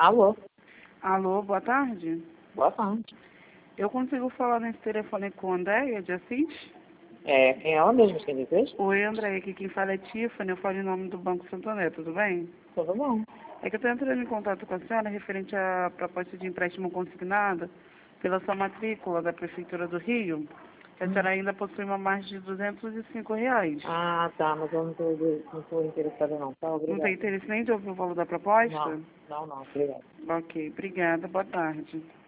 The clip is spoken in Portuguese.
Alô, Alô, boa tarde. boa tarde. Eu consigo falar nesse telefone com a Andréia de Assis? Quem é ela mesmo, quem deseja? Oi, Andréia, aqui quem fala é Tiffany, eu falo em nome do Banco Santander, tudo bem? Tudo bom. É que eu estou entrando em contato com a senhora referente à proposta de empréstimo consignado pela sua matrícula da Prefeitura do Rio, que a senhora ainda possui uma margem de R$ 205. Ah, tá, mas eu não tô interessada não, tá? Não tem Obrigada. interesse nem de ouvir o valor da proposta? Não, obrigada. Ok, obrigada, boa tarde.